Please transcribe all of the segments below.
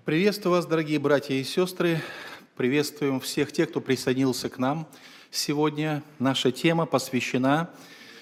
Приветствую вас, дорогие братья и сестры. Приветствуем всех тех, кто присоединился к нам. Сегодня наша тема посвящена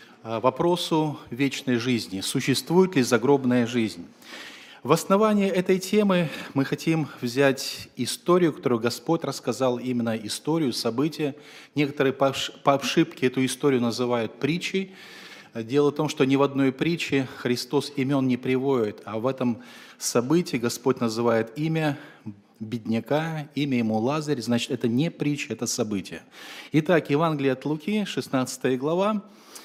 вопросу вечной жизни. Существует ли загробная жизнь? В основании этой темы мы хотим взять историю, которую Господь рассказал, именно историю, события. Некоторые по ошибке эту историю называют притчей. Дело в том, что ни в одной притче Христос имен не приводит, а в этом событии Господь называет имя бедняка, имя ему Лазарь, значит, это не притча, это событие. Итак, Евангелие от Луки, 16 глава.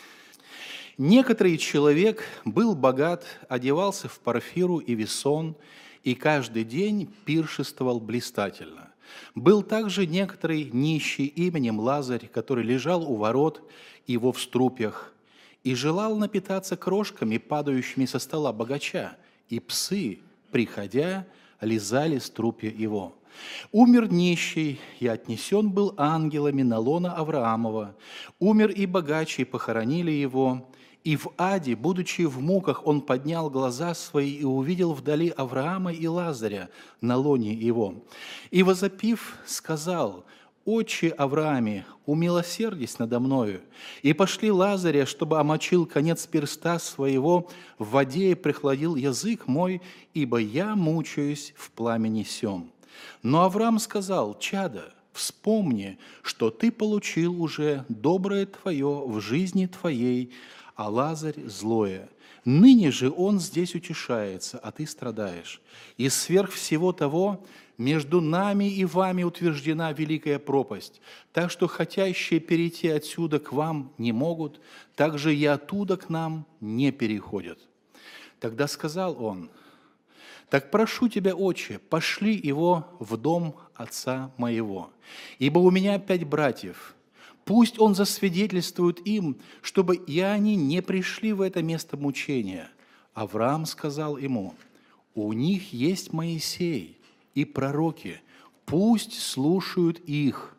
«Некоторый человек был богат, одевался в парфиру и весон, и каждый день пиршествовал блистательно. Был также некоторый нищий именем Лазарь, который лежал у ворот его в струпьях, и желал напитаться крошками, падающими со стола богача, и псы, приходя, лизали струпья его. Умер нищий, и отнесен был ангелами на лоно Авраамова. Умер и богач, и похоронили его. И в аде, будучи в муках, он поднял глаза свои и увидел вдали Авраама и Лазаря на лоне его. И, возопив, сказал: «Отче Аврааме, умилосердись надо мною, и пошли Лазаря, чтобы омочил конец перста своего в воде и прихладил язык мой, ибо я мучаюсь в пламени сем». Но Авраам сказал: «Чадо, вспомни, что ты получил уже доброе твое в жизни твоей, а Лазарь злое. Ныне же он здесь утешается, а ты страдаешь. И сверх всего того между нами и вами утверждена великая пропасть, так что хотящие перейти отсюда к вам не могут, так же и оттуда к нам не переходят». Тогда сказал он: «Так прошу тебя, отче, пошли его в дом отца моего, ибо у меня 5 братьев. Пусть он засвидетельствует им, чтобы и они не пришли в это место мучения». Авраам сказал ему: «У них есть Моисей и пророки, пусть слушают их».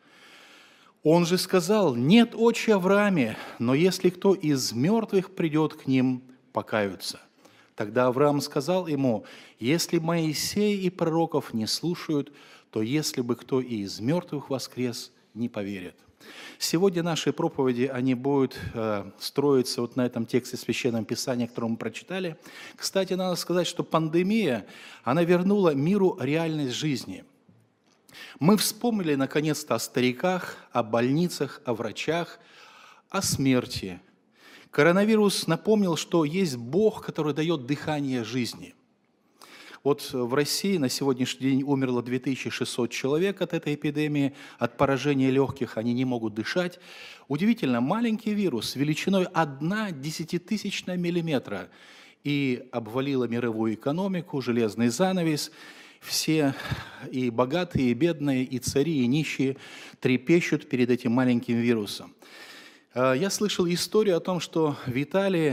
Он же сказал: «Нет, отче Аврааме, но если кто из мертвых придет к ним, покаются». Тогда Авраам сказал ему: «Если Моисей и пророков не слушают, то если бы кто и из мертвых воскрес, не поверят». Сегодня наши проповеди, они будут строиться вот на этом тексте Священного Писания, который мы прочитали. Кстати, надо сказать, что пандемия, она вернула миру реальность жизни. Мы вспомнили, наконец-то, о стариках, о больницах, о врачах, о смерти. Коронавирус напомнил, что есть Бог, который дает дыхание жизни. Вот в России на сегодняшний день умерло 2600 человек от этой эпидемии, от поражения легких, они не могут дышать. Удивительно, маленький вирус величиной 1 десятитысячная миллиметра и обвалила мировую экономику, железный занавес. Все и богатые, и бедные, и цари, и нищие трепещут перед этим маленьким вирусом. Я слышал историю о том, что в Италии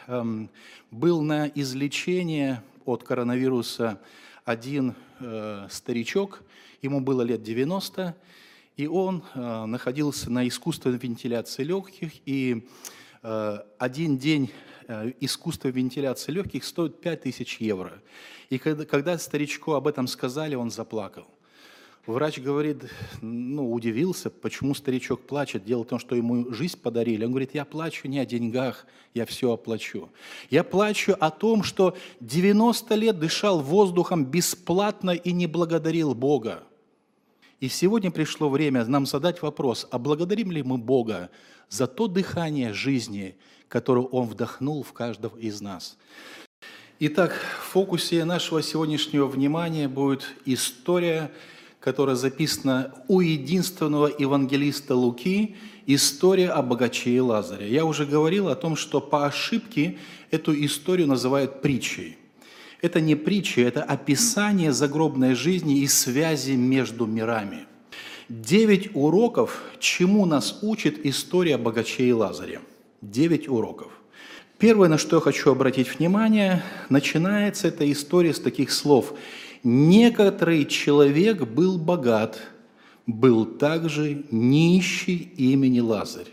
был на излечение от коронавируса один старичок, ему было лет 90, и он находился на искусственной вентиляции легких, и один день искусственной вентиляции легких стоит 5000 евро. И когда старичку об этом сказали, он заплакал. Врач говорит, удивился, почему старичок плачет. Дело в том, что ему жизнь подарили. Он говорит: я плачу не о деньгах, я все оплачу. Я плачу о том, что 90 лет дышал воздухом бесплатно и не благодарил Бога. И сегодня пришло время нам задать вопрос: а благодарим ли мы Бога за то дыхание жизни, которое Он вдохнул в каждого из нас? Итак, в фокусе нашего сегодняшнего внимания будет история, которая записана у единственного евангелиста Луки, история о богаче и Лазаре. Я уже говорил о том, что по ошибке эту историю называют притчей. Это не притча, это описание загробной жизни и связи между мирами. 9 уроков, чему нас учит история о богаче и Лазаре. 9 уроков. Первое, на что я хочу обратить внимание, начинается эта история с таких слов: «Некоторый человек был богат, был также нищий имени Лазарь».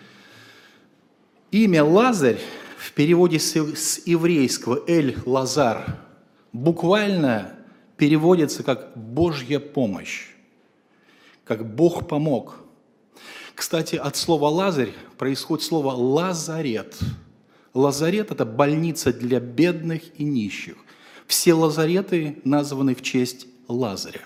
Имя Лазарь в переводе с еврейского «эль-Лазар» буквально переводится как «Божья помощь», как «Бог помог». Кстати, от слова «Лазарь» происходит слово «лазарет». Лазарет – это больница для бедных и нищих. Все лазареты названы в честь Лазаря.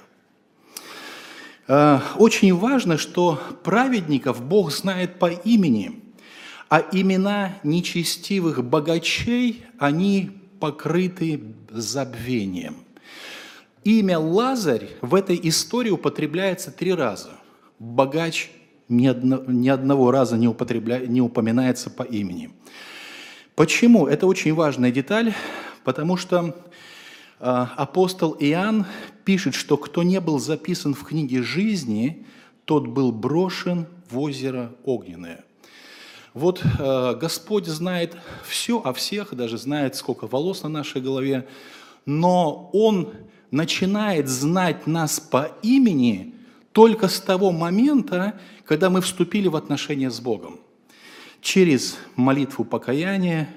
Очень важно, что праведников Бог знает по имени, а имена нечестивых богачей, они покрыты забвением. Имя Лазарь в этой истории употребляется 3 раза. Богач ни одного раза не упоминается по имени. Почему? Это очень важная деталь, потому что апостол Иоанн пишет, что кто не был записан в книге жизни, тот был брошен в озеро огненное. Вот Господь знает все о всех, даже знает, сколько волос на нашей голове, но Он начинает знать нас по имени только с того момента, когда мы вступили в отношения с Богом. Через молитву покаяния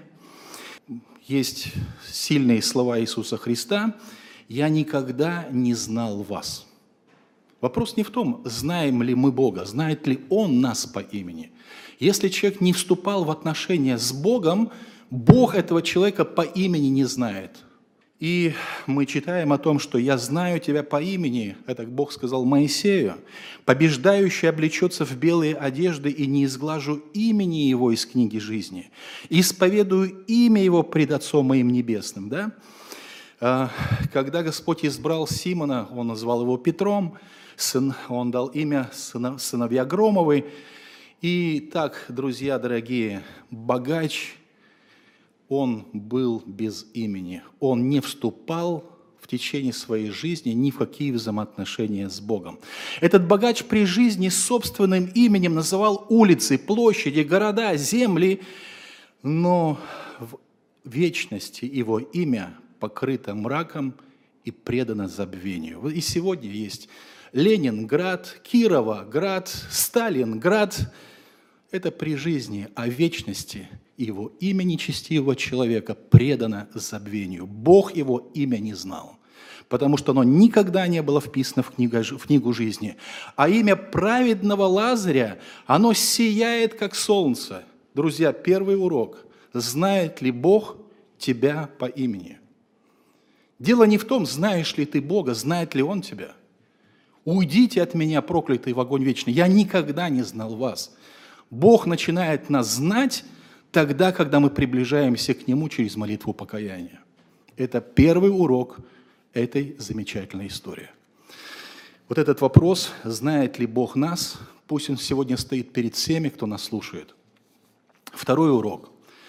есть сильные слова Иисуса Христа: «Я никогда не знал вас». Вопрос не в том, знаем ли мы Бога, знает ли Он нас по имени. Если человек не вступал в отношения с Богом, Бог этого человека по имени не знает. И мы читаем о том, что «я знаю тебя по имени», это Бог сказал Моисею, «побеждающий облечется в белые одежды, и не изглажу имени его из книги жизни, исповедую имя его пред Отцом моим небесным». Да? Когда Господь избрал Симона, Он назвал его Петром, Он дал имя сыновья Громовы. И так, друзья дорогие, богач, он был без имени. Он не вступал в течение своей жизни ни в какие взаимоотношения с Богом. Этот богач при жизни собственным именем называл улицы, площади, города, земли, но в вечности его имя покрыто мраком и предано забвению. И сегодня есть Ленинград, Кировоград, Сталинград. Это при жизни, а в вечности его имя нечестивого человека предано забвению. Бог его имя не знал, потому что оно никогда не было вписано в книгу жизни. А имя праведного Лазаря, оно сияет, как солнце. Друзья, первый урок. Знает ли Бог тебя по имени? Дело не в том, знаешь ли ты Бога, знает ли Он тебя. «Уйдите от меня, проклятые, в огонь вечный. Я никогда не знал вас». Бог начинает нас знать тогда, когда мы приближаемся к Нему через молитву покаяния. Это первый урок этой замечательной истории. Вот этот вопрос, знает ли Бог нас, пусть он сегодня стоит перед всеми, кто нас слушает. Второй урок.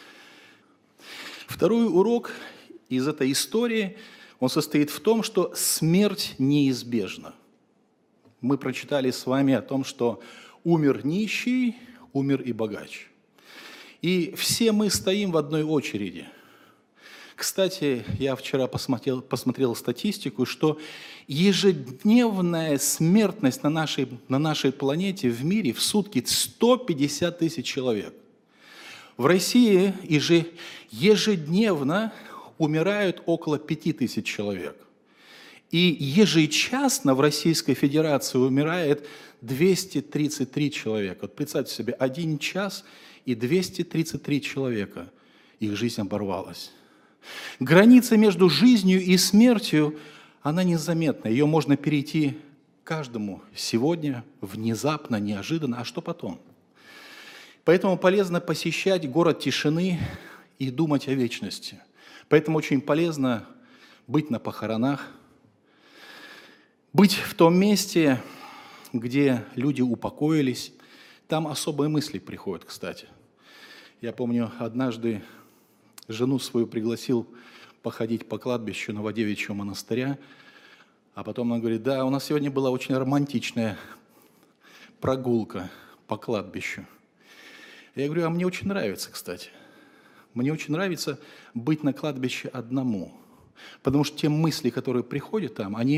Второй урок из этой истории, он состоит в том, что смерть неизбежна. Мы прочитали с вами о том, что умер нищий, умер и богач. И все мы стоим в одной очереди. Кстати, я вчера посмотрел статистику, что ежедневная смертность на нашей планете, в мире, в сутки 150 тысяч человек. В России ежедневно умирают около 5000 человек. И ежечасно в Российской Федерации умирает 233 человека. Вот представьте себе, 1 час и 233 человека. Их жизнь оборвалась. Граница между жизнью и смертью, она незаметна. Ее можно перейти каждому сегодня, внезапно, неожиданно. А что потом? Поэтому полезно посещать город тишины и думать о вечности. Поэтому очень полезно быть на похоронах, быть в том месте, где люди упокоились. Там особые мысли приходят, кстати. Я помню, однажды жену свою пригласил походить по кладбищу Новодевичьего монастыря, а потом она говорит: да, у нас сегодня была очень романтичная прогулка по кладбищу. Я говорю: а мне очень нравится, кстати. Мне очень нравится быть на кладбище одному, потому что те мысли, которые приходят там, они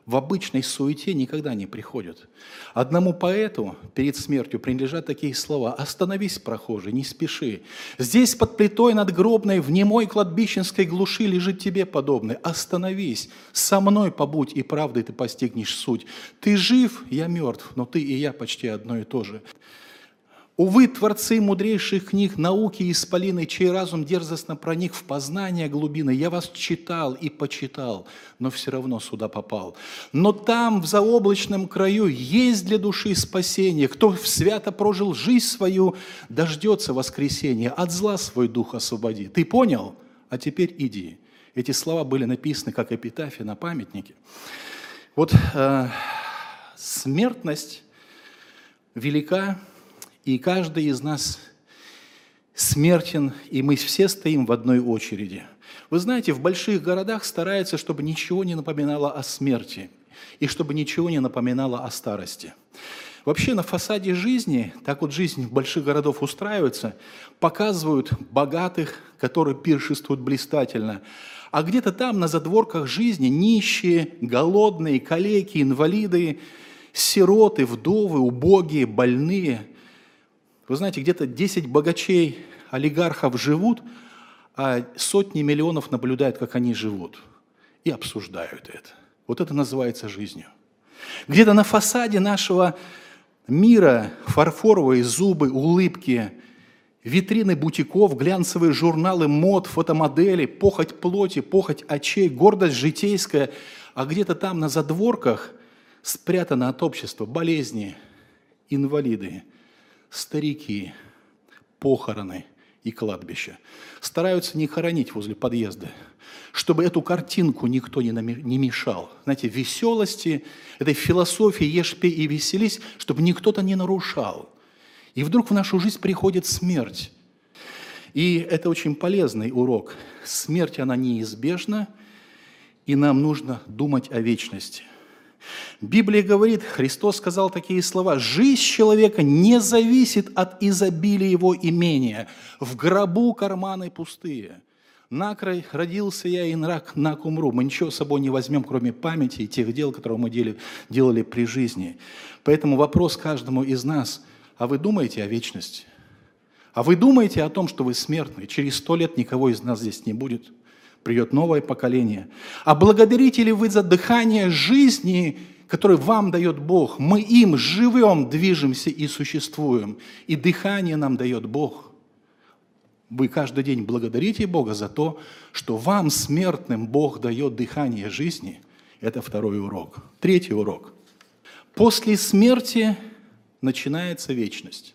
в обычной суете никогда не приходят. Одному поэту перед смертью принадлежат такие слова: «Остановись, прохожий, не спеши. Здесь под плитой надгробной в немой кладбищенской глуши лежит тебе подобный. Остановись, со мной побудь, и правдой ты постигнешь суть. Ты жив, я мертв, но ты и я почти одно и то же». Увы, творцы мудрейших книг, науки исполины, чей разум дерзостно проник в познание глубины, я вас читал и почитал, но все равно сюда попал. Но там, в заоблачном краю, есть для души спасение. Кто свято прожил жизнь свою, дождется воскресения, от зла свой дух освободи. Ты понял? А теперь иди. Эти слова были написаны как эпитафия на памятнике. Вот смертность велика, и каждый из нас смертен, и мы все стоим в одной очереди. Вы знаете, в больших городах стараются, чтобы ничего не напоминало о смерти, и чтобы ничего не напоминало о старости. Вообще на фасаде жизни, так вот жизнь больших городов устраивается, показывают богатых, которые пиршествуют блистательно, а где-то там на задворках жизни нищие, голодные, калеки, инвалиды, сироты, вдовы, убогие, больные. Вы знаете, где-то 10 богачей, олигархов живут, а сотни миллионов наблюдают, как они живут, и обсуждают это. Вот это называется жизнью. Где-то на фасаде нашего мира фарфоровые зубы, улыбки, витрины бутиков, глянцевые журналы мод, фотомодели, похоть плоти, похоть очей, гордость житейская, а где-то там на задворках спрятано от общества болезни, инвалиды, старики, похороны и кладбища. Стараются не хоронить возле подъезда, чтобы эту картинку никто не мешал. Знаете, веселости, этой философии «ешь, пей и веселись», чтобы никто-то не нарушал. И вдруг в нашу жизнь приходит смерть. И это очень полезный урок. Смерть, она неизбежна, и нам нужно думать о вечности. Библия говорит, Христос сказал такие слова: «Жизнь человека не зависит от изобилия его имения. В гробу карманы пустые. Накрай родился я, и нак умру». Мы ничего с собой не возьмем, кроме памяти и тех дел, которые мы делали при жизни. Поэтому вопрос каждому из нас: а вы думаете о вечности? А вы думаете о том, что вы смертны? Через 100 лет никого из нас здесь не будет. Придет новое поколение. А благодарите ли вы за дыхание жизни, которое вам дает Бог? Мы им живем, движемся и существуем. И дыхание нам дает Бог. Вы каждый день благодарите Бога за то, что вам, смертным, Бог дает дыхание жизни. Это второй урок. Третий урок. После смерти начинается вечность.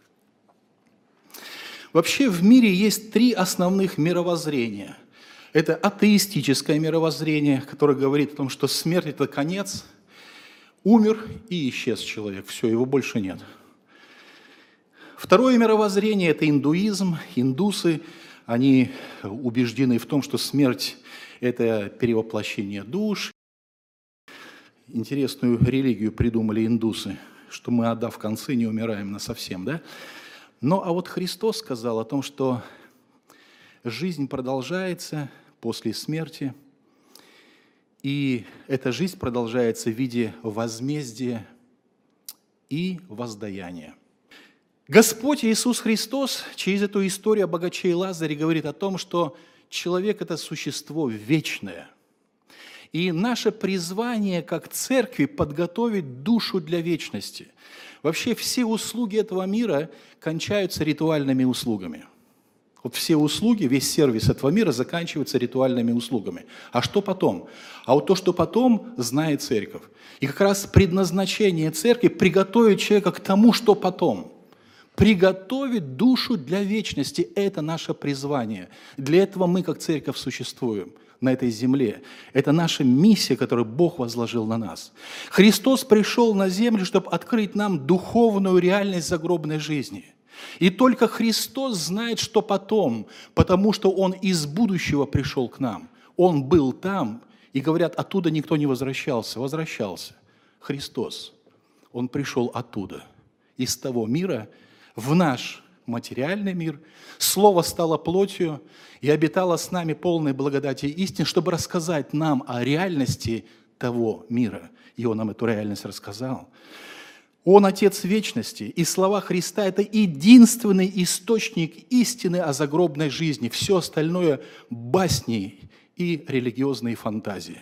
Вообще в мире есть 3 основных мировоззрения. Это атеистическое мировоззрение, которое говорит о том, что смерть – это конец, умер и исчез человек, все, его больше нет. Второе мировоззрение – это индуизм. Индусы, они убеждены в том, что смерть – это перевоплощение душ. Интересную религию придумали индусы, что мы, отдав концы, не умираем насовсем, да? Но а вот Христос сказал о том, что жизнь продолжается после смерти, и эта жизнь продолжается в виде возмездия и воздаяния. Господь Иисус Христос через эту историю о богаче и Лазаре говорит о том, что человек – это существо вечное. И наше призвание как церкви – подготовить душу для вечности. Вообще все услуги этого мира кончаются ритуальными услугами. Вот все услуги, весь сервис этого мира заканчивается ритуальными услугами. А что потом? А вот то, что потом, знает церковь. И как раз предназначение церкви – приготовить человека к тому, что потом. Приготовить душу для вечности – это наше призвание. Для этого мы, как церковь, существуем на этой земле. Это наша миссия, которую Бог возложил на нас. Христос пришел на землю, чтобы открыть нам духовную реальность загробной жизни. И только Христос знает, что потом, потому что Он из будущего пришел к нам. Он был там, и говорят, оттуда никто не возвращался. Возвращался Христос. Он пришел оттуда, из того мира, в наш материальный мир. Слово стало плотью и обитало с нами полной благодати и истины, чтобы рассказать нам о реальности того мира. И Он нам эту реальность рассказал. Он Отец вечности, и слова Христа – это единственный источник истины о загробной жизни. Все остальное – басни и религиозные фантазии.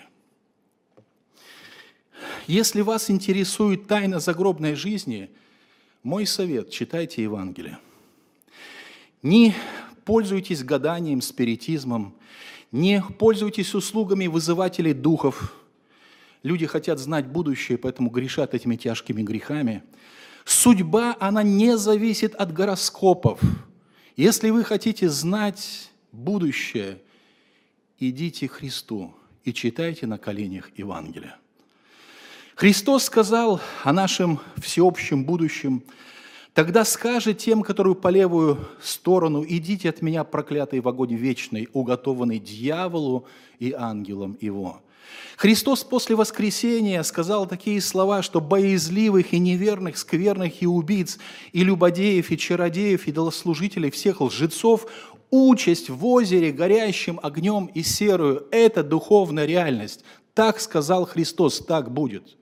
Если вас интересует тайна загробной жизни, мой совет – читайте Евангелие. Не пользуйтесь гаданием, спиритизмом, не пользуйтесь услугами вызывателей духов. Люди хотят знать будущее, поэтому грешат этими тяжкими грехами. Судьба, она не зависит от гороскопов. Если вы хотите знать будущее, идите к Христу и читайте на коленях Евангелие. Христос сказал о нашем всеобщем будущем: «Тогда скажет тем, которые по левую сторону: идите от меня, проклятый, в огонь вечный, уготованный дьяволу и ангелам его». Христос после воскресения сказал такие слова, что боязливых и неверных, скверных и убийц, и любодеев, и чародеев, и идолослужителей, всех лжецов участь в озере, горящим огнем и серою. Это духовная реальность. Так сказал Христос, так будет.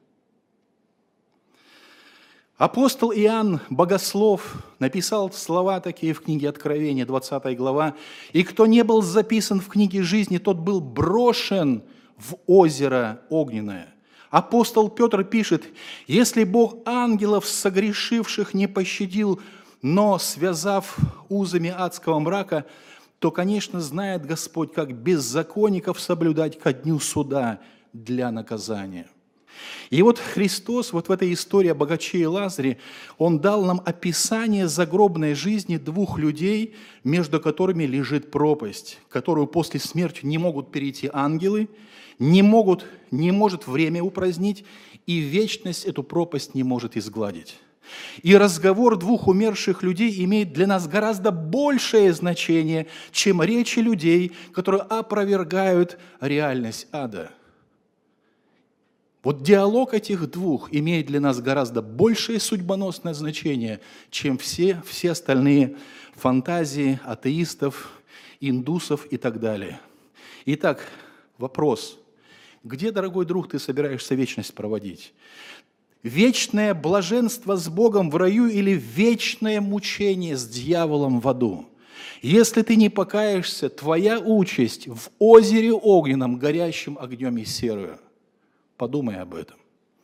Апостол Иоанн, богослов, написал слова такие в книге Откровения, 20 глава. «И кто не был записан в книге жизни, тот был брошен в озеро огненное». Апостол Петр пишет: «Если Бог ангелов согрешивших не пощадил, но связав узами адского мрака, то, конечно, знает Господь, как беззаконников соблюдать ко дню суда для наказания». И вот Христос вот в этой истории о богаче и Лазаре, Он дал нам описание загробной жизни двух людей, между которыми лежит пропасть, которую после смерти не могут перейти ангелы, не может время упразднить, и вечность эту пропасть не может изгладить. И разговор двух умерших людей имеет для нас гораздо большее значение, чем речи людей, которые опровергают реальность ада. Вот диалог этих двух имеет для нас гораздо большее судьбоносное значение, чем все остальные фантазии атеистов, индусов и так далее. Итак, вопрос. Где, дорогой друг, ты собираешься вечность проводить? Вечное блаженство с Богом в раю или вечное мучение с дьяволом в аду? Если ты не покаешься, твоя участь в озере огненном, горящим огнем и серою. Подумай об этом.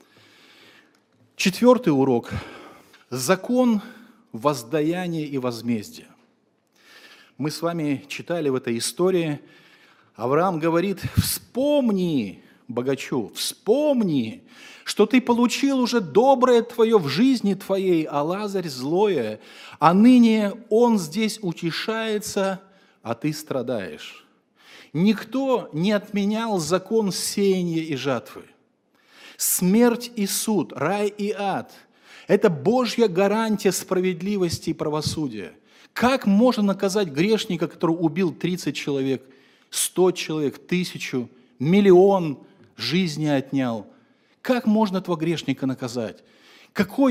4 урок. Закон воздаяния и возмездия. Мы с вами читали в этой истории. Авраам говорит: вспомни, богачу, вспомни, что ты получил уже доброе твое в жизни твоей, а Лазарь злое, а ныне он здесь утешается, а ты страдаешь. Никто не отменял закон сеяния и жатвы. Смерть и суд, рай и ад – это Божья гарантия справедливости и правосудия. Как можно наказать грешника, который убил 30 человек, 100 человек, 1000, миллион жизни отнял? Как можно этого грешника наказать? Какая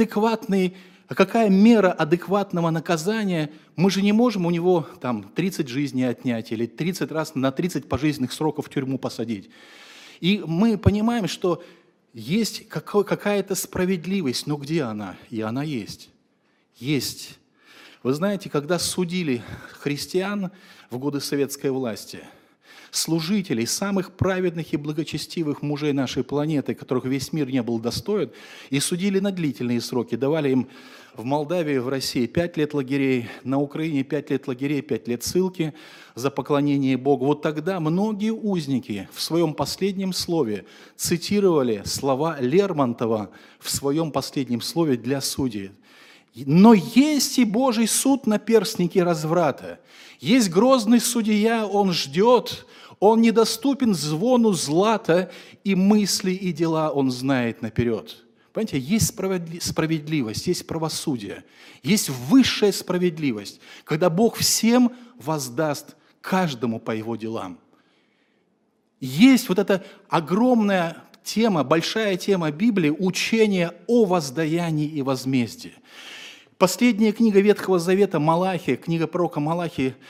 мера адекватного наказания? Мы же не можем у него 30 жизней отнять или 30 раз на 30 пожизненных сроков в тюрьму посадить. И мы понимаем, что есть какая-то справедливость, но где она? И она есть. Есть. Вы знаете, когда судили христиан в годы советской власти, служителей, самых праведных и благочестивых мужей нашей планеты, которых весь мир не был достоин, и судили на длительные сроки, давали им в Молдавии, в России 5 лет лагерей, на Украине 5 лет лагерей, 5 лет ссылки за поклонение Богу. Вот тогда многие узники в своем последнем слове цитировали слова Лермонтова в своем последнем слове для судей. «Но есть и Божий суд на перстнике разврата. Есть грозный судья, он ждет, он недоступен звону злата, и мысли, и дела он знает наперед». Понимаете, есть справедливость, есть правосудие, есть высшая справедливость, когда Бог всем воздаст каждому по его делам. Есть вот эта огромная тема, большая тема Библии, учение о воздаянии и возмездии. Последняя книга Ветхого Завета, Малахия, книга пророка Малахии,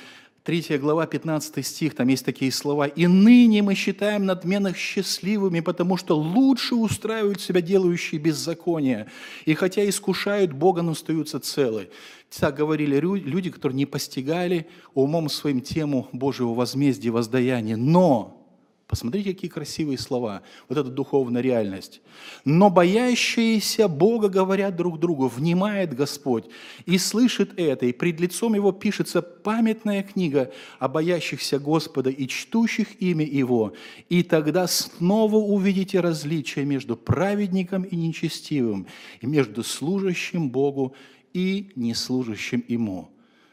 3 глава, 15 стих, там есть такие слова. «И ныне мы считаем надменных счастливыми, потому что лучше устраивают себя делающие беззаконие, и хотя искушают Бога, но остаются целы». Так говорили люди, которые не постигали умом своим тему Божьего возмездия, воздаяния. Но, посмотрите, какие красивые слова, вот эта духовная реальность. «Но боящиеся Бога говорят друг другу, внимает Господь, и слышит это, и пред лицом Его пишется памятная книга о боящихся Господа и чтущих имя Его, и тогда снова увидите различие между праведником и нечестивым, и между служащим Богу и неслужащим Ему».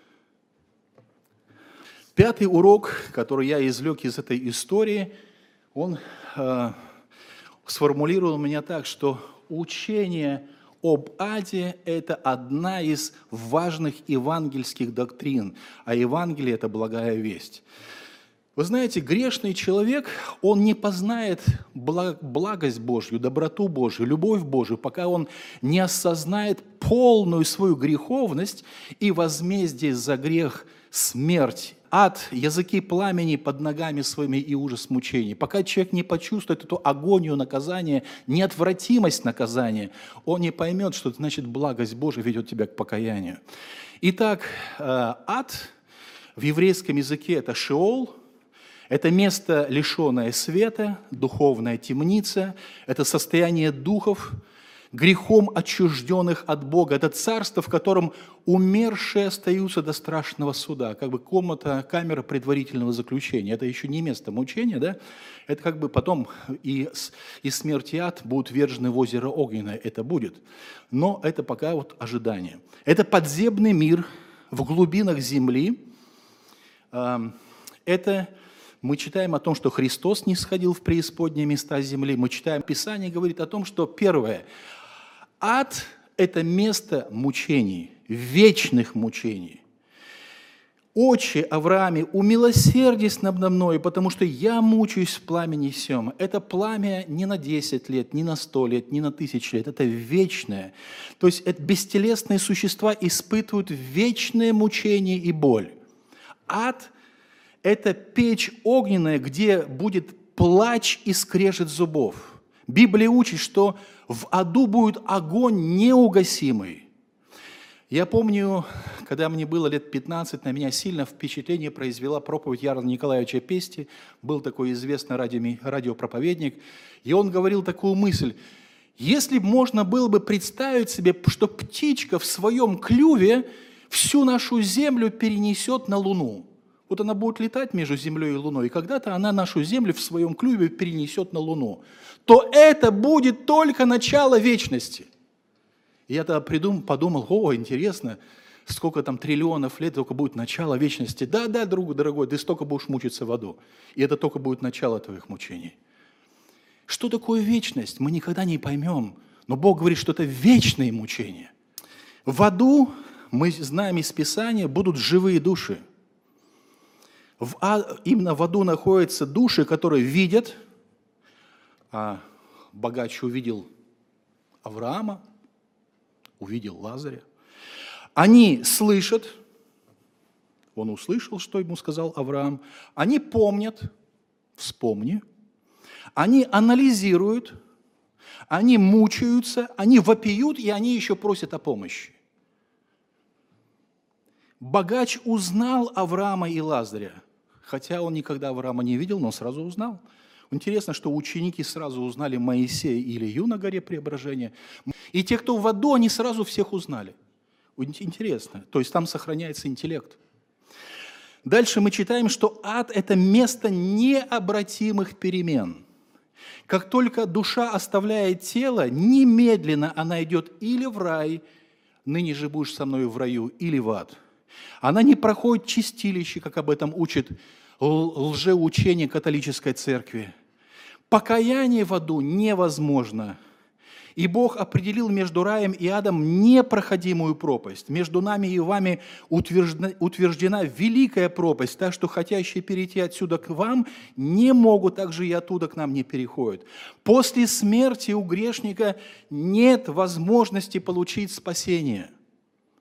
Пятый урок, который я извлек из этой истории, он сформулировал меня так, что учение об аде – это одна из важных евангельских доктрин, а Евангелие – это благая весть. Вы знаете, грешный человек, он не познает благость Божью, доброту Божью, любовь Божью, пока он не осознает полную свою греховность и возмездие за грех – смерть, ад, языки пламени под ногами своими и ужас мучений. Пока человек не почувствует эту агонию наказания, неотвратимость наказания, он не поймет, что это значит благость Божия ведет тебя к покаянию. Итак, ад в еврейском языке – это шеол, это место, лишенное света, духовная темница, это состояние духов, грехом отчужденных от Бога. Это царство, в котором умершие остаются до страшного суда, как бы комната, камера предварительного заключения. Это еще не место мучения, да? Это как бы потом и смерть и ад будут ввержены в озеро огненное, это будет. Но это пока вот ожидание. Это подземный мир в глубинах земли. Это мы читаем о том, что Христос не сходил в преисподние места земли. Мы читаем, Писание говорит о том, что первое, ад – это место мучений, вечных мучений. «Отче Аврааме, умилосердись надо мною, потому что я мучаюсь в пламени сем». Это пламя не на 10 лет, не на 100 лет, не на 1000 лет, это вечное. То есть это бестелесные существа испытывают вечное мучение и боль. Ад – это печь огненная, где будет плач и скрежет зубов. Библия учит, что в аду будет огонь неугасимый. Я помню, когда мне было лет 15, на меня сильно впечатление произвела проповедь Ярла Николаевича Пести. Был такой известный радиопроповедник. И он говорил такую мысль. Если бы можно было бы представить себе, что птичка в своем клюве всю нашу землю перенесет на Луну. Вот она будет летать между Землей и Луной, и когда-то она нашу Землю в своем клюве перенесет на Луну, то это будет только начало вечности. И я тогда подумал, интересно, сколько там триллионов лет только будет начало вечности. Да, друг дорогой, ты столько будешь мучиться в аду, и это только будет начало твоих мучений. Что такое вечность? Мы никогда не поймем, но Бог говорит, что это вечные мучения. В аду, мы знаем из Писания, будут живые души. Именно в аду находятся души, которые видят, а богач увидел Авраама, увидел Лазаря. Они слышат, он услышал, что ему сказал Авраам. Они помнят, вспомни. Они анализируют, они мучаются, они вопиют, и они еще просят о помощи. Богач узнал Авраама и Лазаря, хотя он никогда Авраама не видел, но сразу узнал. Интересно, что ученики сразу узнали Моисея и Илью на горе Преображения. И те, кто в аду, они сразу всех узнали. Интересно. То есть там сохраняется интеллект. Дальше мы читаем, что ад – это место необратимых перемен. Как только душа оставляет тело, немедленно она идет или в рай, ныне же будешь со мной в раю, или в ад. Она не проходит чистилище, как об этом учит лжеучение католической церкви. Покаяние в аду невозможно. И Бог определил между раем и адом непроходимую пропасть. Между нами и вами утверждена великая пропасть, так что хотящие перейти отсюда к вам не могут, так же и оттуда к нам не переходят. После смерти у грешника нет возможности получить спасение.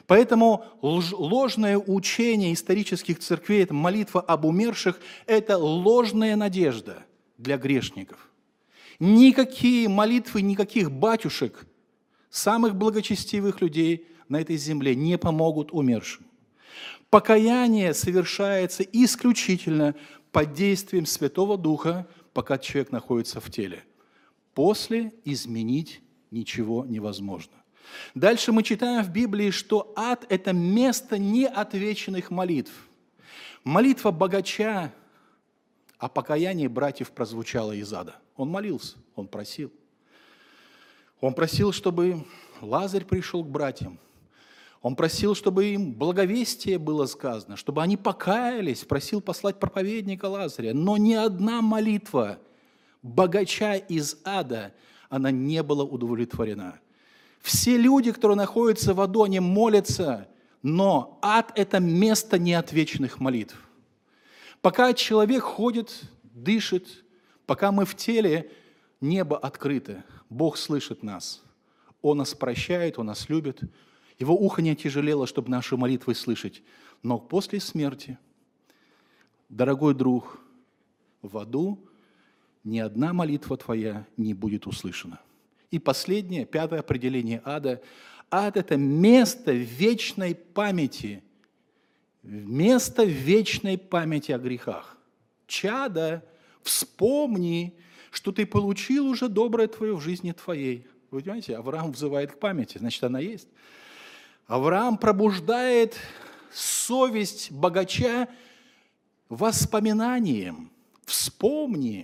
Поэтому ложное учение исторических церквей, это молитва об умерших, это ложная надежда для грешников. Никакие молитвы, никаких батюшек, самых благочестивых людей на этой земле не помогут умершим. Покаяние совершается исключительно под действием Святого Духа, пока человек находится в теле. После изменить ничего невозможно. Дальше мы читаем в Библии, что ад – это место неотвеченных молитв. Молитва богача о покаянии братьев прозвучала из ада. Он молился, он просил. Он просил, чтобы Лазарь пришел к братьям. Он просил, чтобы им благовестие было сказано, чтобы они покаялись, просил послать проповедника Лазаря. Но ни одна молитва богача из ада, она не была удовлетворена. Все люди, которые находятся в аду, они молятся, но ад – это место неотвеченных молитв. Пока человек ходит, дышит, пока мы в теле, небо открыто, Бог слышит нас. Он нас прощает, Он нас любит. Его ухо не отяжелело, чтобы наши молитвы слышать. Но после смерти, дорогой друг, в аду ни одна молитва твоя не будет услышана. И последнее, пятое определение ада. Ад – это место вечной памяти. Место вечной памяти о грехах. Чадо, вспомни, что ты получил уже доброе твое в жизни твоей. Вы понимаете, Авраам взывает к памяти, значит, она есть. Авраам пробуждает совесть богача воспоминанием. Вспомни.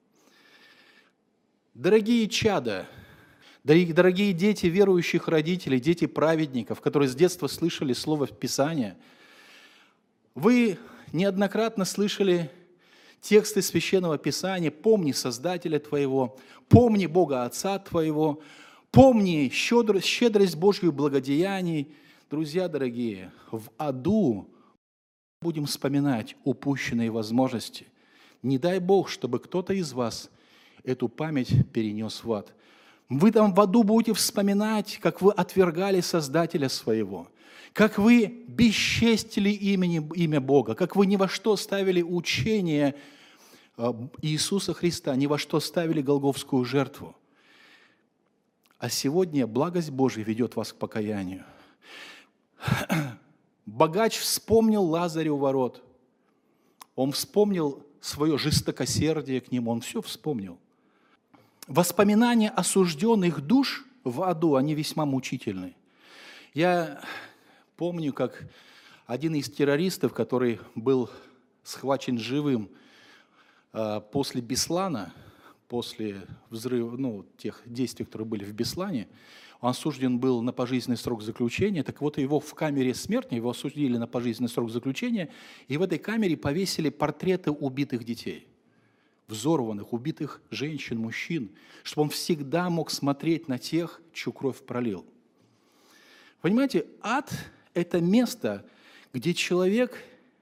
Дорогие чада, дорогие дети верующих родителей, дети праведников, которые с детства слышали слово Писания, вы неоднократно слышали тексты Священного Писания: «Помни Создателя твоего, помни Бога Отца твоего, помни щедрость Божью благодеяний». Друзья дорогие, в аду будем вспоминать упущенные возможности. Не дай Бог, чтобы кто-то из вас эту память перенес в ад. Вы там в аду будете вспоминать, как вы отвергали Создателя своего, как вы бесчестили имя Бога, как вы ни во что ставили учение Иисуса Христа, ни во что ставили голгофскую жертву. А сегодня благость Божия ведет вас к покаянию. Богач вспомнил Лазаря у ворот. Он вспомнил свое жестокосердие к нему, он все вспомнил. Воспоминания осужденных душ в аду, они весьма мучительны. Я помню, как один из террористов, который был схвачен живым после Беслана, после взрыва, тех действий, которые были в Беслане, он осужден был на пожизненный срок заключения. Так вот, его в камере смерти, его осудили на пожизненный срок заключения, и в этой камере повесили портреты убитых детей, взорванных, убитых женщин, мужчин, чтобы он всегда мог смотреть на тех, чью кровь пролил. Понимаете, ад – это место, где человек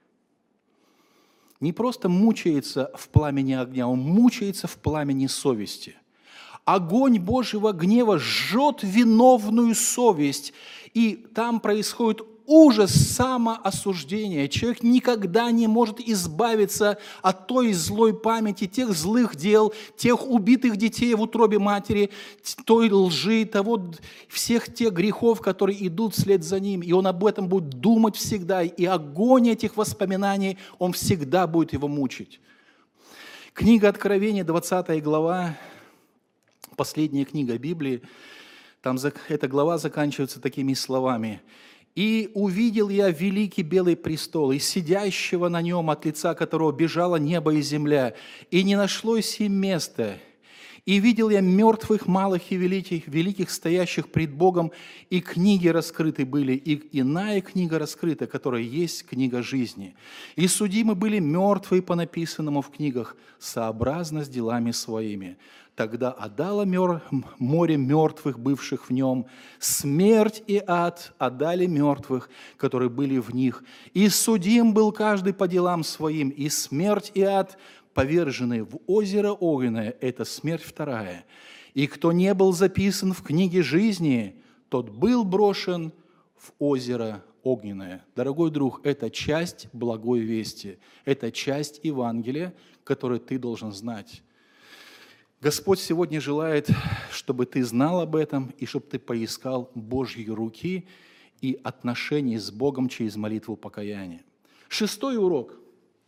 не просто мучается в пламени огня, он мучается в пламени совести. Огонь Божьего гнева жжет виновную совесть, и там происходит ужас самоосуждения. Человек никогда не может избавиться от той злой памяти, тех злых дел, тех убитых детей в утробе матери, той лжи, всех тех грехов, которые идут вслед за ним. И он об этом будет думать всегда. И огонь этих воспоминаний, он всегда будет его мучить. Книга Откровения, 20 глава, последняя книга Библии, там эта глава заканчивается такими словами: «И увидел я великий белый престол, и сидящего на нем, от лица которого бежало небо и земля, и не нашлось им места. И видел я мертвых, малых и великих, стоящих пред Богом, и книги раскрыты были, и иная книга раскрыта, которая есть книга жизни. И судимы были мертвые по написанному в книгах, сообразно с делами своими. Тогда отдало море мертвых, бывших в нем, смерть и ад отдали мертвых, которые были в них. И судим был каждый по делам своим, и смерть и ад повержены в озеро огненное, это смерть вторая. И кто не был записан в книге жизни, тот был брошен в озеро огненное. Дорогой друг, это часть благой вести, это часть Евангелия, которую ты должен знать. Господь сегодня желает, чтобы ты знал об этом и чтобы ты поискал Божьи руки и отношений с Богом через молитву покаяния. Шестой урок,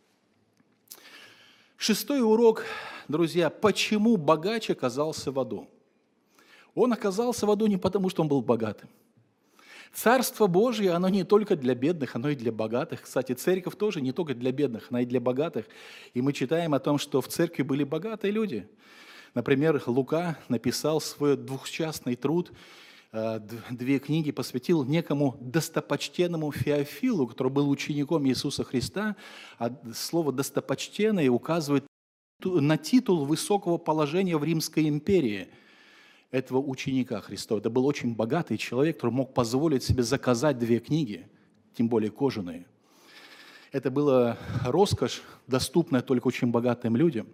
друзья, почему богач оказался в аду? Он оказался в аду не потому, что он был богатым. Царство Божье, оно не только для бедных, оно и для богатых. Кстати, церковь тоже не только для бедных, она и для богатых. И мы читаем о том, что в церкви были богатые люди. Например, Лука написал свой двухчастный труд, 2 книги посвятил некому достопочтенному Феофилу, который был учеником Иисуса Христа. А слово «достопочтенный» указывает на титул высокого положения в Римской империи этого ученика Христова. Это был очень богатый человек, который мог позволить себе заказать 2 книги, тем более кожаные. Это была роскошь, доступная только очень богатым людям.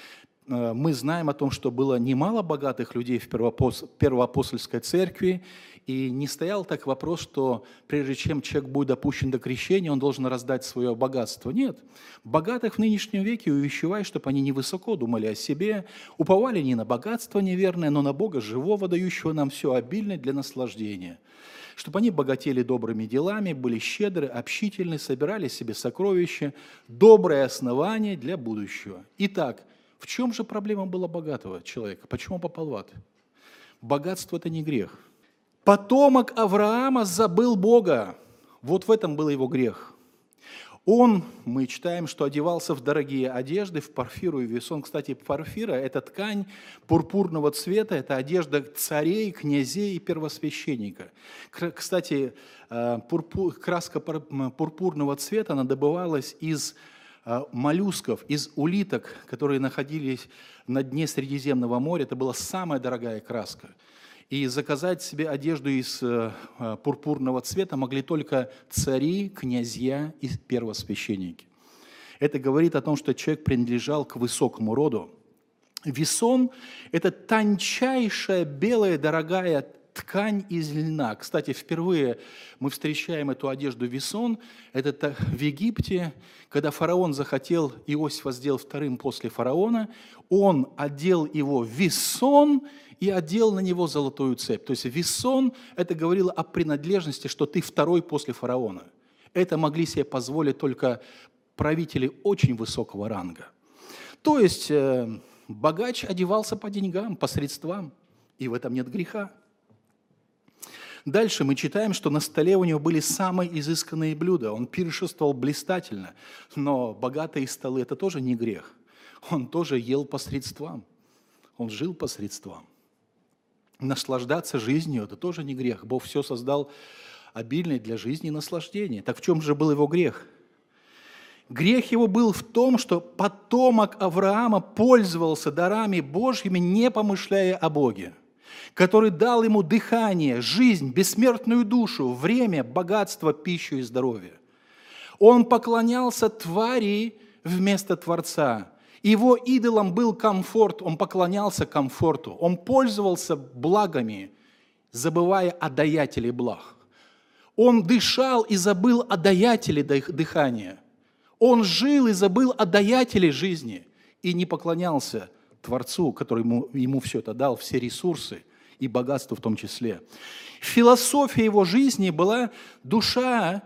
Мы знаем о том, что было немало богатых людей в Первоапостольской церкви, и не стоял так вопрос, что прежде чем человек будет допущен до крещения, он должен раздать свое богатство. Нет. Богатых в нынешнем веке увещевай, чтобы они невысоко думали о себе, уповали не на богатство неверное, но на Бога живого, дающего нам все обильное для наслаждения. Чтобы они богатели добрыми делами, были щедры, общительны, собирали себе сокровища, доброе основание для будущего. Итак, в чем же проблема была богатого человека? Почему он попал в ад? Богатство – это не грех. Потомок Авраама забыл Бога. Вот в этом был его грех. Он, мы читаем, что одевался в дорогие одежды, в парфиру и весон. Кстати, парфира – это ткань пурпурного цвета, это одежда царей, князей и первосвященника. Кстати, краска пурпурного цвета, она добывалась из моллюсков, из улиток, которые находились на дне Средиземного моря. Это была самая дорогая краска. И заказать себе одежду из пурпурного цвета могли только цари, князья и первосвященники. Это говорит о том, что человек принадлежал к высокому роду. Весон – это тончайшая белая дорогая ткань из льна. Кстати, впервые мы встречаем эту одежду весон. Это в Египте, когда фараон захотел Иосифа сделать вторым после фараона, он одел его в весон и одел на него золотую цепь. То есть весон – это говорило о принадлежности, что ты второй после фараона. Это могли себе позволить только правители очень высокого ранга. То есть богач одевался по деньгам, по средствам, и в этом нет греха. Дальше мы читаем, что на столе у него были самые изысканные блюда. Он пиршествовал блистательно, но богатые столы – это тоже не грех. Он тоже ел по средствам, он жил по средствам. Наслаждаться жизнью – это тоже не грех. Бог все создал обильное для жизни и наслаждения. Так в чем же был его грех? Грех его был в том, что потомок Авраама пользовался дарами Божьими, не помышляя о Боге, который дал ему дыхание, жизнь, бессмертную душу, время, богатство, пищу и здоровье. Он поклонялся твари вместо Творца. Его идолом был комфорт, он поклонялся комфорту, он пользовался благами, забывая о даятеле благ. Он дышал и забыл о даятеле дыхания. Он жил и забыл о даятеле жизни и не поклонялся Творцу, который ему все это дал, все ресурсы и богатство в том числе. Философия его жизни была: душа,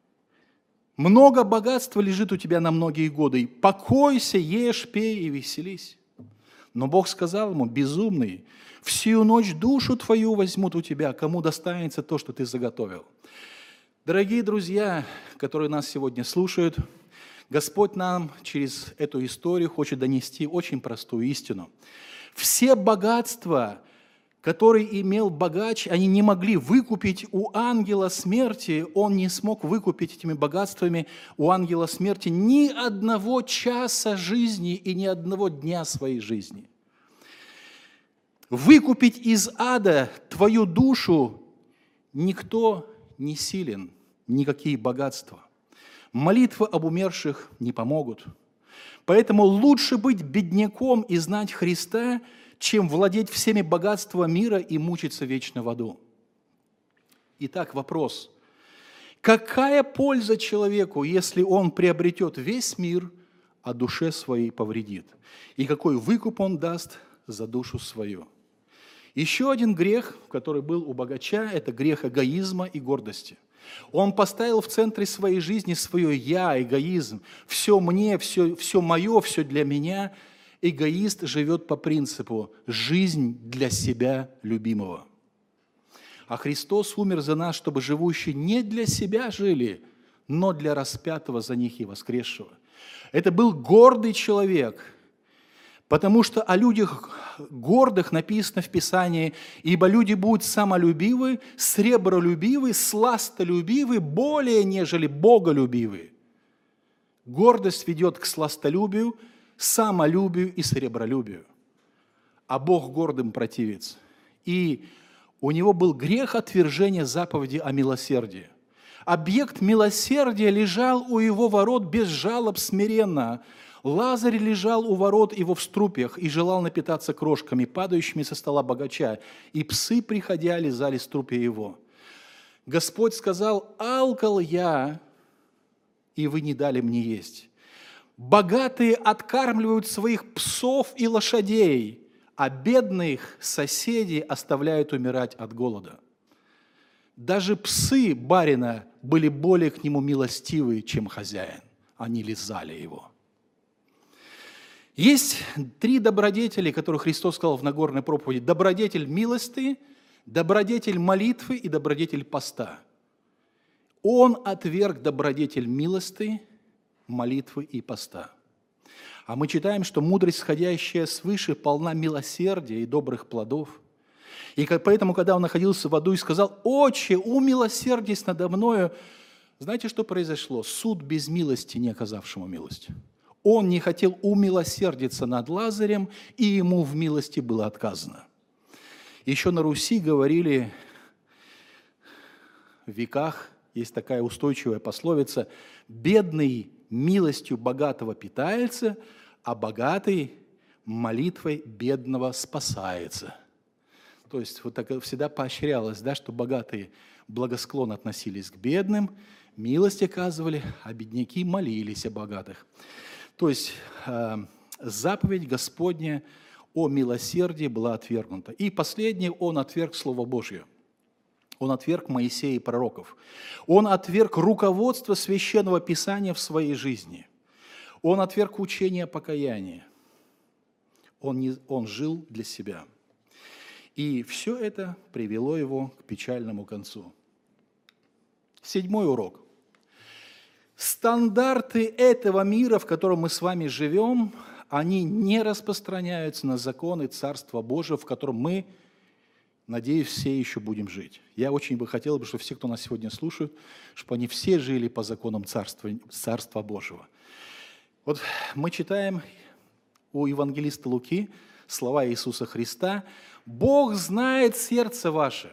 много богатства лежит у тебя на многие годы. Покойся, ешь, пей и веселись. Но Бог сказал ему: безумный, всю ночь душу твою возьмут у тебя, кому достанется то, что ты заготовил. Дорогие друзья, которые нас сегодня слушают, Господь нам через эту историю хочет донести очень простую истину. Все богатства, которые имел богач, они не могли выкупить у ангела смерти, он не смог выкупить этими богатствами у ангела смерти ни одного часа жизни и ни одного дня своей жизни. Выкупить из ада твою душу никто не силен, никакие богатства. Молитвы об умерших не помогут. Поэтому лучше быть бедняком и знать Христа, чем владеть всеми богатствами мира и мучиться вечно в аду. Итак, вопрос. Какая польза человеку, если он приобретет весь мир, а душе своей повредит? И какой выкуп он даст за душу свою? Еще один грех, который был у богача, это грех эгоизма и гордости. Он поставил в центре своей жизни свое «я», эгоизм. Все мне, все мое, все для меня. Эгоист живет по принципу «жизнь для себя любимого». А Христос умер за нас, чтобы живущие не для себя жили, но для распятого за них и воскресшего. Это был гордый человек, потому что о людях гордых написано в Писании: «Ибо люди будут самолюбивы, сребролюбивы, сластолюбивы, более нежели боголюбивы». Гордость ведет к сластолюбию, самолюбию и сребролюбию. А Бог гордым противится. И у него был грех отвержения заповеди о милосердии. Объект милосердия лежал у его ворот без жалоб смиренно. Лазарь лежал у ворот его в струпьях и желал напитаться крошками, падающими со стола богача, и псы, приходя, лизали струпья его. Господь сказал: «Алкал я, и вы не дали мне есть». Богатые откармливают своих псов и лошадей, а бедных соседей оставляют умирать от голода. Даже псы барина были более к нему милостивы, чем хозяин. Они лизали его. Есть 3 добродетели, которые Христос сказал в Нагорной проповеди: добродетель милости, добродетель молитвы и добродетель поста. Он отверг добродетель милости, молитвы и поста. А мы читаем, что мудрость, сходящая свыше, полна милосердия и добрых плодов. И поэтому, когда он находился в аду и сказал: «Отче, умилосердись надо мною», знаете, что произошло? Суд без милости, не оказавшему милость. Он не хотел умилосердиться над Лазарем, и ему в милости было отказано. Еще на Руси говорили в веках, есть такая устойчивая пословица: «Бедный милостью богатого питается, а богатый молитвой бедного спасается». То есть вот так всегда поощрялось, да, что богатые благосклонно относились к бедным, милость оказывали, а бедняки молились о богатых. То есть заповедь Господня о милосердии была отвергнута. И последнее, он отверг Слово Божье. Он отверг Моисея и пророков. Он отверг руководство Священного Писания в своей жизни. Он отверг учение о покаянии. Он жил для себя. И все это привело его к печальному концу. 7-й урок. Стандарты этого мира, в котором мы с вами живем, они не распространяются на законы Царства Божьего, в котором мы, надеюсь, все еще будем жить. Я очень бы хотел, чтобы все, кто нас сегодня слушает, чтобы они все жили по законам Царства Божьего. Вот мы читаем у евангелиста Луки слова Иисуса Христа: «Бог знает сердце ваше».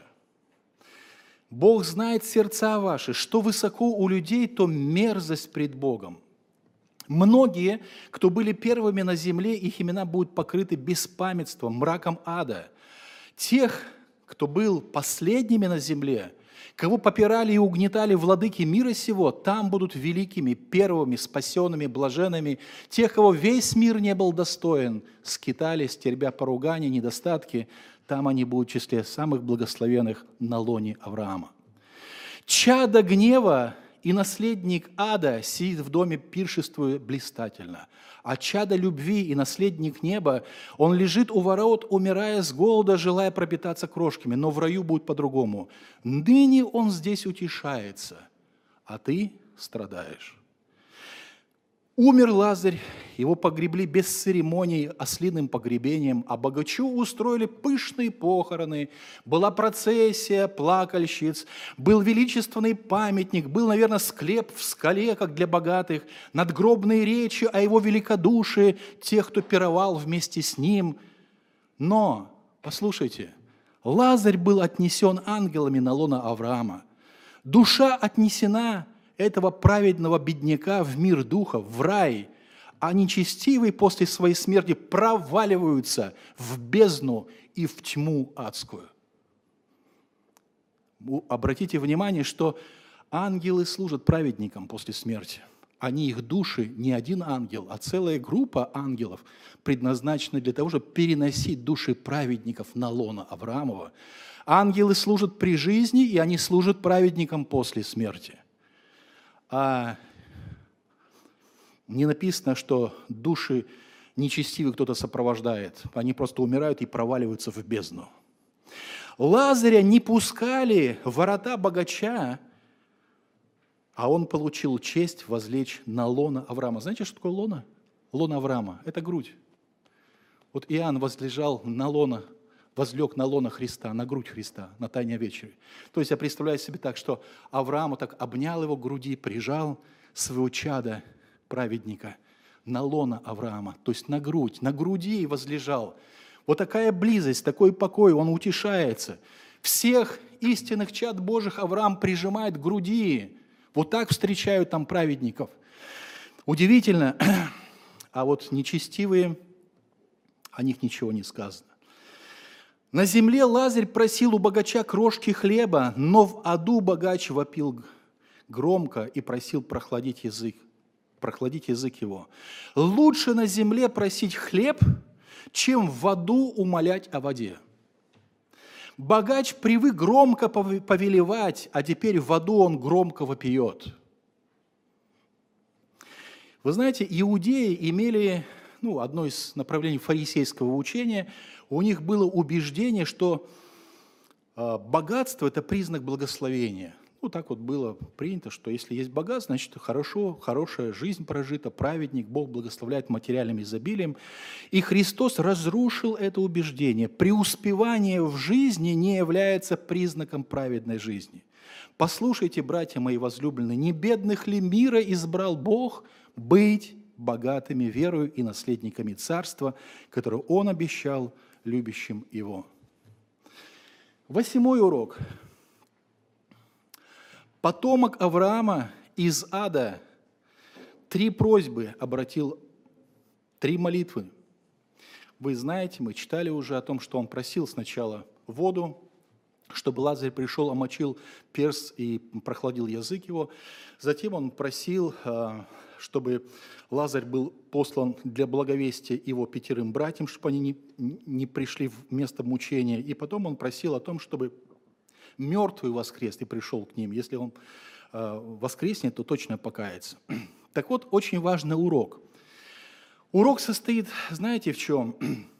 Бог знает сердца ваши, что высоко у людей, то мерзость пред Богом. Многие, кто были первыми на земле, их имена будут покрыты беспамятством, мраком ада. Тех, кто был последними на земле, кого попирали и угнетали владыки мира сего, там будут великими, первыми, спасенными, блаженными. Тех, кого весь мир не был достоин, скитались, терпя поругания, недостатки, там они будут в числе самых благословенных на лоне Авраама. Чадо гнева и наследник ада сидит в доме, пиршествуя блистательно. А чадо любви и наследник неба, он лежит у ворот, умирая с голода, желая пропитаться крошками, но в раю будет по-другому. Ныне он здесь утешается, а ты страдаешь. Умер Лазарь, его погребли без церемоний, ослиным погребением, а богачу устроили пышные похороны, была процессия плакальщиц, был величественный памятник, был, наверное, склеп в скале, как для богатых, надгробные речи о его великодушии, тех, кто пировал вместе с ним. Но, послушайте, Лазарь был отнесен ангелами на лоно Авраама. Душа отнесена этого праведного бедняка в мир духа, в рай, а нечестивые после своей смерти проваливаются в бездну и в тьму адскую. Обратите внимание, что ангелы служат праведникам после смерти. Они, их души, не один ангел, а целая группа ангелов предназначены для того, чтобы переносить души праведников на лоно Авраамова. Ангелы служат при жизни, и они служат праведникам после смерти. А не написано, что души нечестивых кто-то сопровождает. Они просто умирают и проваливаются в бездну. Лазаря не пускали в ворота богача, а он получил честь возлечь на лоно Авраама. Знаете, что такое лоно? Лоно Авраама – это грудь. Вот Иоанн возлег на лоно Христа, на грудь Христа, на Тайной вечере. То есть я представляю себе так, что Авраам так обнял его к груди, прижал своего чада, праведника, на лоно Авраама, то есть на груди возлежал. Вот такая близость, такой покой, он утешается. Всех истинных чад Божьих Авраам прижимает к груди. Вот так встречают там праведников. Удивительно, а вот нечестивые, о них ничего не сказано. На земле Лазарь просил у богача крошки хлеба, но в аду богач вопил громко и просил прохладить язык его. Лучше на земле просить хлеб, чем в аду умолять о воде. Богач привык громко повелевать, а теперь в аду он громко вопиет. Вы знаете, иудеи имели, одно из направлений фарисейского учения, у них было убеждение, что богатство – это признак благословения. Так вот было принято, что если есть богатство, значит, хорошая жизнь прожита, праведник, Бог благословляет материальным изобилием. И Христос разрушил это убеждение. Преуспевание в жизни не является признаком праведной жизни. Послушайте, братья мои возлюбленные, не бедных ли мира избрал Бог быть богатыми верою и наследниками Царства, которое Он обещал любящим Его? 8-й урок. Потомок Авраама из ада 3 просьбы обратил, 3 молитвы. Вы знаете, мы читали уже о том, что он просил сначала воду, чтобы Лазарь пришел, омочил перст и прохладил язык его. Затем он просил, чтобы Лазарь был послан для благовестия его 5 братьям, чтобы они не пришли в место мучения. И потом он просил о том, чтобы мертвый воскрес и пришел к ним. Если он воскреснет, то точно покается. Так вот, очень важный урок. Урок состоит, знаете, в чем?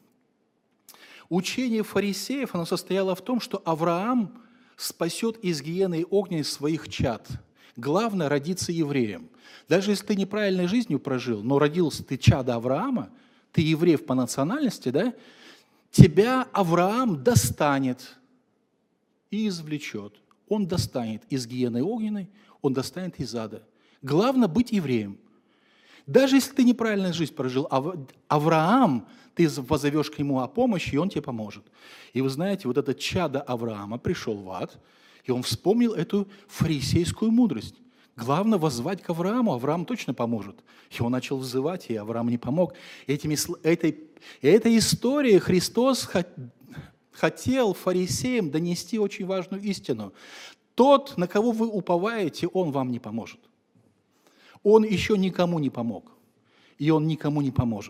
Учение фарисеев, оно состояло в том, что Авраам спасет из гиены огненной своих чад. Главное – родиться евреем. Даже если ты неправильной жизнью прожил, но родился ты чада Авраама, ты еврей по национальности, да? Тебя Авраам достанет и извлечет. Он достанет из гиены огненной, он достанет из ада. Главное – быть евреем. Даже если ты неправильную жизнь прожил, Авраам, ты позовешь к нему о помощи, и он тебе поможет. И вы знаете, вот этот чадо Авраама пришел в ад, и он вспомнил эту фарисейскую мудрость. Главное – воззвать к Аврааму, Авраам точно поможет. И он начал взывать, и Авраам не помог. Этой историей Христос хотел фарисеям донести очень важную истину. Тот, на кого вы уповаете, он вам не поможет. Он еще никому не помог, и он никому не поможет.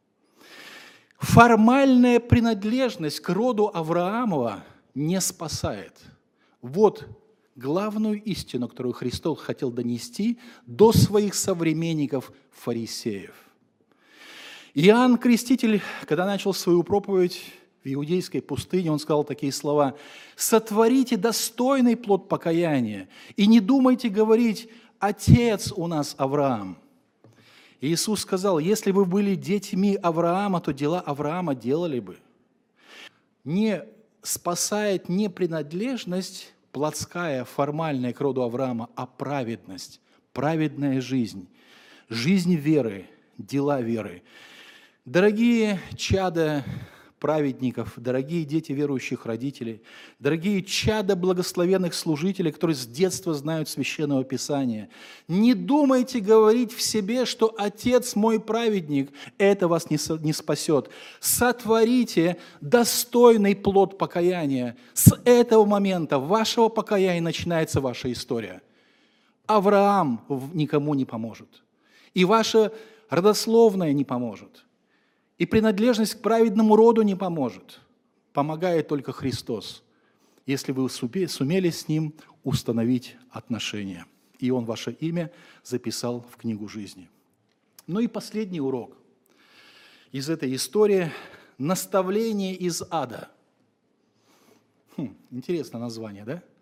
Формальная принадлежность к роду Авраамова не спасает. Вот главную истину, которую Христос хотел донести до своих современников фарисеев. Иоанн Креститель, когда начал свою проповедь в иудейской пустыне, он сказал такие слова: «Сотворите достойный плод покаяния, и не думайте говорить: Отец у нас Авраам». Иисус сказал: если бы вы были детьми Авраама, то дела Авраама делали бы. Не спасает не принадлежность плотская, формальная к роду Авраама, а праведность, праведная жизнь, жизнь веры, дела веры. Дорогие чада праведников, дорогие дети верующих родителей, дорогие чада благословенных служителей, которые с детства знают Священного Писания. Не думайте говорить в себе, что «Отец мой праведник», это вас не спасет. Сотворите достойный плод покаяния. С этого момента вашего покаяния начинается ваша история. Авраам никому не поможет. И ваша родословная не поможет. И принадлежность к праведному роду не поможет. Помогает только Христос, если вы сумели с Ним установить отношения. И Он ваше имя записал в книгу жизни. Ну и последний урок из этой истории – наставление из ада. Интересное название,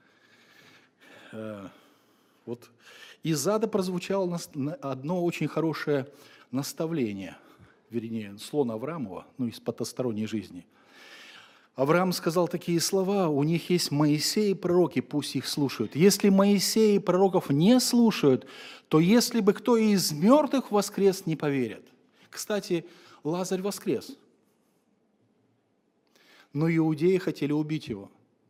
да? Вот из ада прозвучало одно очень хорошее наставление, вернее, слон Авраамова, из потусторонней жизни. Авраам сказал такие слова: «У них есть Моисей и пророки, пусть их слушают. Если Моисей и пророков не слушают, то если бы кто из мертвых воскрес, не поверят». Кстати, Лазарь воскрес, но иудеи хотели убить его.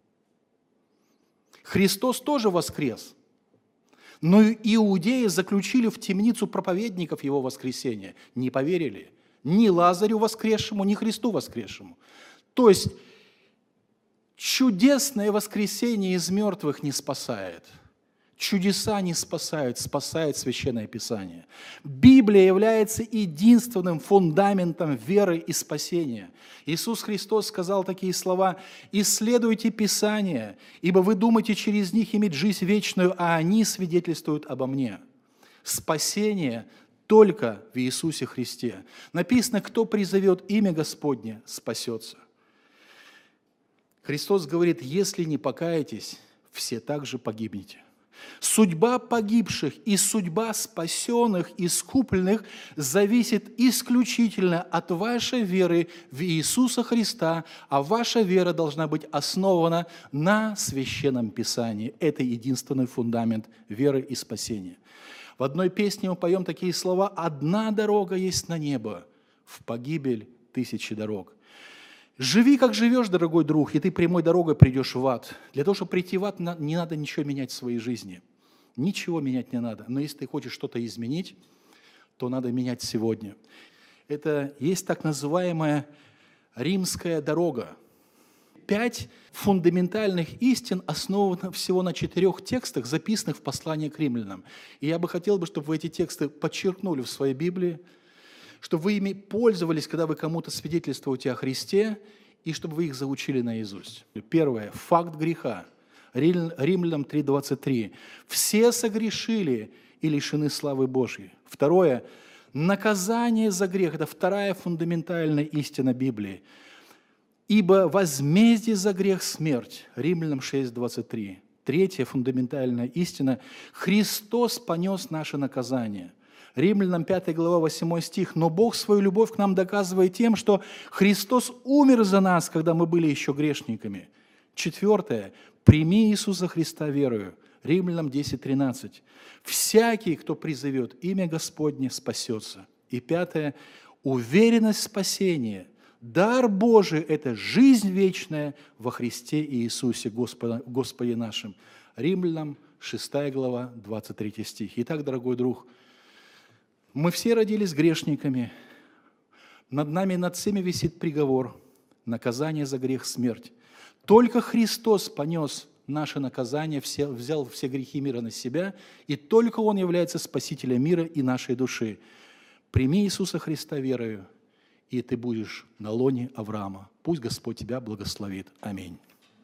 Христос тоже воскрес, но иудеи заключили в темницу проповедников его воскресения. Не поверили ни Лазарю воскресшему, ни Христу воскресшему. То есть чудесное воскресение из мертвых не спасает. Чудеса не спасают, спасает Священное Писание. Библия является единственным фундаментом веры и спасения. Иисус Христос сказал такие слова: «Исследуйте Писания, ибо вы думаете через них иметь жизнь вечную, а они свидетельствуют обо мне». Спасение только в Иисусе Христе. Написано: «Кто призовет имя Господне, спасется». Христос говорит: если не покаетесь, все также погибнете. Судьба погибших и судьба спасенных, искупленных зависит исключительно от вашей веры в Иисуса Христа, а ваша вера должна быть основана на Священном Писании. Это единственный фундамент веры и спасения. В одной песне мы поем такие слова: «Одна дорога есть на небо, в погибель тысячи дорог». Живи, как живешь, дорогой друг, и ты прямой дорогой придешь в ад. Для того, чтобы прийти в ад, не надо ничего менять в своей жизни. Ничего менять не надо. Но если ты хочешь что-то изменить, то надо менять сегодня. Это есть так называемая римская дорога. 5 фундаментальных истин основано всего на 4 текстах, записанных в послании к римлянам. И я бы хотел, чтобы вы эти тексты подчеркнули в своей Библии, чтобы вы ими пользовались, когда вы кому-то свидетельствуете о Христе, и чтобы вы их заучили наизусть. Первое. Факт греха. Римлянам 3:23. «Все согрешили и лишены славы Божьей». Второе. Наказание за грех. Это вторая фундаментальная истина Библии. «Ибо возмездие за грех – смерть». Римлянам 6:23. Третья фундаментальная истина. Христос понес наше наказание. Римлянам 5 глава 8 стих. «Но Бог свою любовь к нам доказывает тем, что Христос умер за нас, когда мы были еще грешниками». Четвертое. «Прими Иисуса Христа верою». Римлянам 10:13. «Всякий, кто призовет имя Господне, спасется». И пятое. Уверенность в спасении. Дар Божий – это жизнь вечная во Христе Иисусе, Господе нашим. Римлянам 6 глава 23 стих. Итак, дорогой друг, мы все родились грешниками. Над всеми висит приговор. Наказание за грех – смерть. Только Христос понес наше наказание, взял все грехи мира на себя, и только Он является Спасителем мира и нашей души. Прими Иисуса Христа верою, и ты будешь на лоне Авраама. Пусть Господь тебя благословит. Аминь.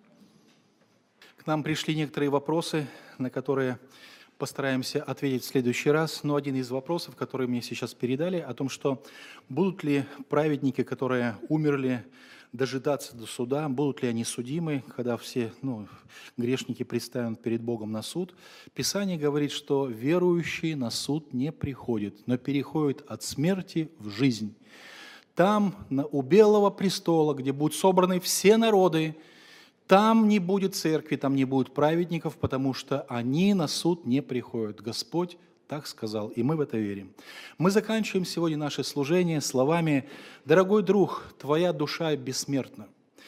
К нам пришли некоторые вопросы, на которые постараемся ответить в следующий раз. Но один из вопросов, который мне сейчас передали, о том, что будут ли праведники, которые умерли, дожидаться до суда, будут ли они судимы, когда все грешники представят перед Богом на суд. Писание говорит, что верующие на суд не приходят, но переходят от смерти в жизнь. Там, у Белого престола, где будут собраны все народы, там не будет церкви, там не будет праведников, потому что они на суд не приходят. Господь так сказал, и мы в это верим. Мы заканчиваем сегодня наше служение словами: «Дорогой друг, твоя душа бессмертна».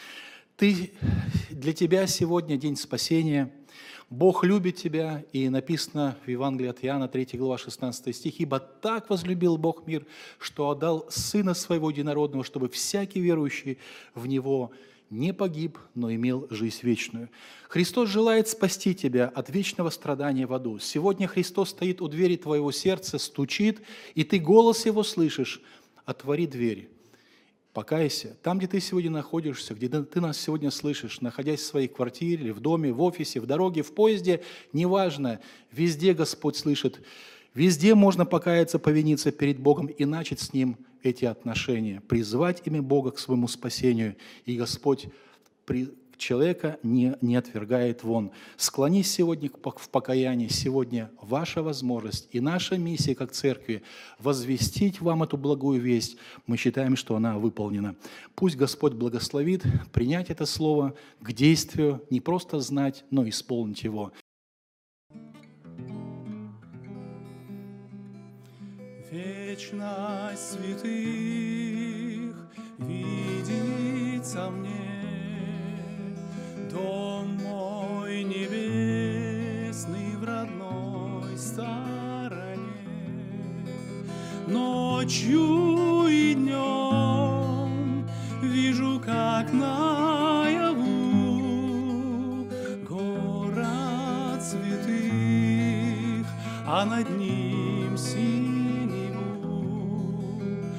Для тебя сегодня день спасения. Бог любит тебя, и написано в Евангелии от Иоанна, 3 глава, 16 стих: «Ибо так возлюбил Бог мир, что отдал Сына Своего Единородного, чтобы всякий верующий в Него не погиб, но имел жизнь вечную». Христос желает спасти тебя от вечного страдания в аду. Сегодня Христос стоит у двери твоего сердца, стучит, и ты голос Его слышишь: «Отвори дверь». Покайся. Там, где ты сегодня находишься, где ты нас сегодня слышишь, находясь в своей квартире, в доме, в офисе, в дороге, в поезде, неважно, везде Господь слышит. Везде можно покаяться, повиниться перед Богом и начать с Ним эти отношения, призвать имя Бога к своему спасению, и Господь человека не отвергает вон. Склонись сегодня в покаянии. Сегодня ваша возможность и наша миссия как церкви возвестить вам эту благую весть. Мы считаем, что она выполнена. Пусть Господь благословит принять это слово к действию, не просто знать, но исполнить его. Вечность святых видится мне, дом мой небесный в родной стороне. Ночью и днем вижу, как наяву город святых, а над ним синеву.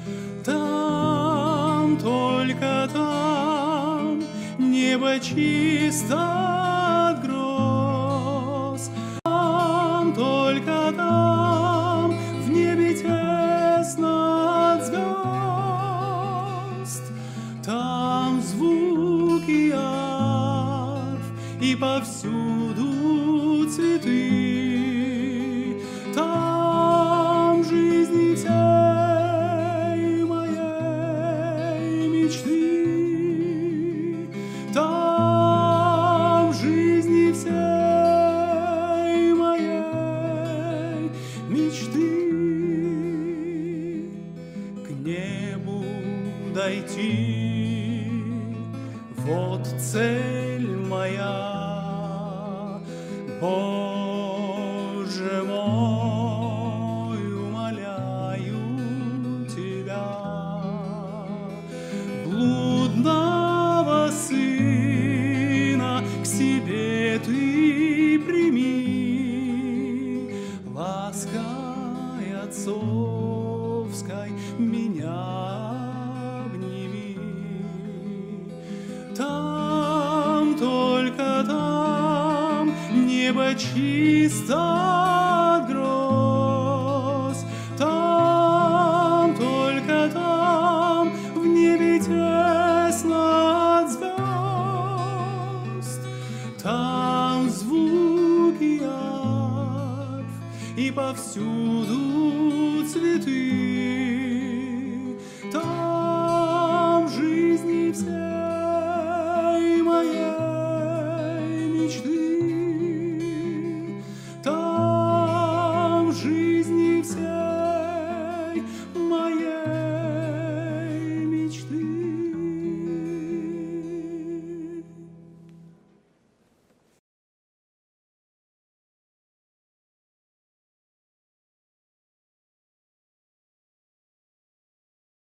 Там, только там, небо чисто от гроз. Там, только там, в небе тесно от звезд. Там звуки арф и повсюду цветы. Там жизни всей моей мечты. Там жизни всей моей мечты. К небу дойти, вот цель моя. Боже мой, умоляю Тебя, блудного сына к себе Ты прими, лаской отцовской меня обними. Там, только там, небо чисто от гроз. Там, только там, в небе тесно от звезд. Там звуки арф и повсюду